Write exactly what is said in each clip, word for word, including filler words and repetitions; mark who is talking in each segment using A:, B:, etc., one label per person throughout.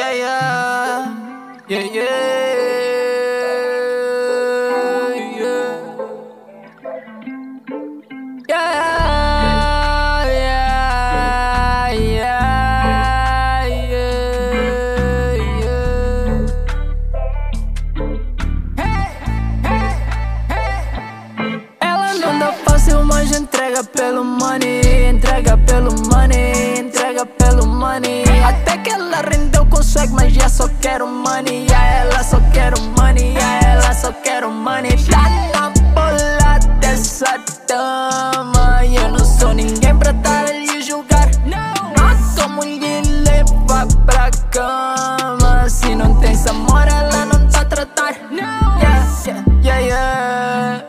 A: Yeah, yeah, yeah, yeah, yeah. Yeah, yeah, yeah, yeah, yeah. Hey, hey, hey. Ela não dá fácil, mas entrega pelo money, entrega pelo money, entrega pelo money. Até que ela rendeu com swag, mas já só quero money. Yeah, ela só quero money, yeah, ela só quero money. Tá na bola dessa dama, e eu não sou ninguém pra estar a lhe julgar. Não, como lhe levar pra cama. Se não tem amor, ela não tá a tratar. Yeah, yeah, yeah, yeah.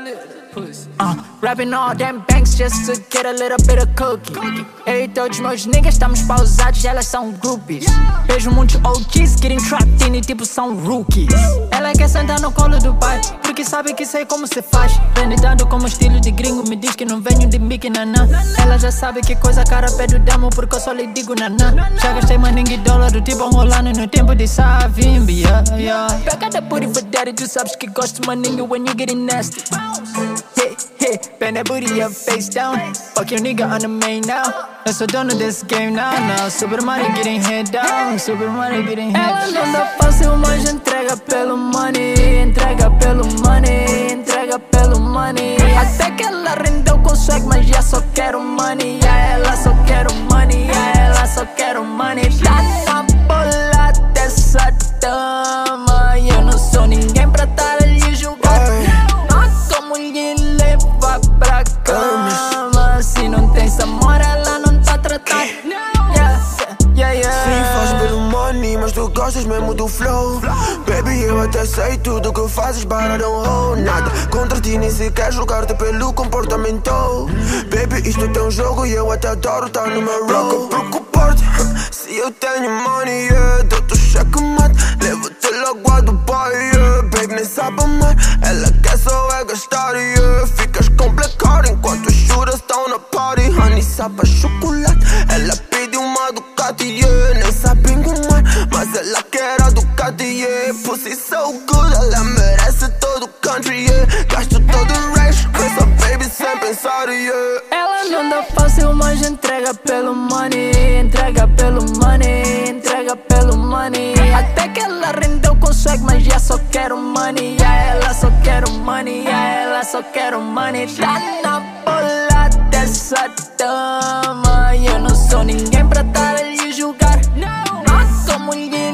A: Uh, rapping all them banks just to get a little bit of cookie. Eu e todos meus niggas estamos pausados, elas são groupies. Vejo muitos O Gs getting trapped in e tipo são rookies. Ela quer sentar no colo do pai, porque sabe que sei como se faz. Prende tanto como estilo de gringo, me diz que não venho de Mickey nanã. Ela já sabe que coisa cara pede o demo, porque eu só lhe digo nanã. Já gastei maninho em dólar do tipo rolando no tempo de Savimbi, yeah, yeah. Pega da booty for daddy, tu sabes que gosto maninho when you getting nasty. Hey, hey, bend that booty up, face down. Fuck your nigga on the main now. Eu sou dono desse game now, now. Super Mario getting head down, Super Mario getting head down. Ela não dá fácil, mas entrega pelo money, entrega pelo money, entrega pelo money. Até que ela rendeu com swag, mas já só quero money. Yeah, ela só quero money, yeah, ela só quero money. Tá na bola dessa dama, e eu não sou ninguém pra estar a lhe julgar. Como lhe levar pra cama. Se não tem amor, ela não tá a tratar. Yeah, yeah, yeah.
B: Sim, faz pelo money, mas tu gostas mesmo do flow. Baby, eu até sei tudo que fazes, but I don't hold nada contra ti, nem sequer julgar-te pelo comportamento. Baby, isto é um jogo e eu até adoro estar no meu role. Preocupar-te, se eu tenho money, yeah, dou-te cheque mate, levo-te logo a Dubai, yeah. Baby, nem sabe amar, ela quer só é gastar, yeah. Ficas complicado enquanto os juras estão na party. Honey, sabe a chocolate, ela pede uma Ducati, yeah. Nem sabe engomar, mas ela quer a Ducati, yeah. Pussy so good, ela merece todo o country, yeah. Gasto todo o resto com essa baby sem pensar, yeah.
A: Ela não dá fácil, mas entrega pelo money, entrega pelo money, entrega pelo money. Até que ela rendeu com swag, mas já só quero money, yeah, ela só quero money, yeah, ela só quero money. Tá na bola dessa dama, e eu não sou ninguém pra estar a lhe julgar. Não, como lhe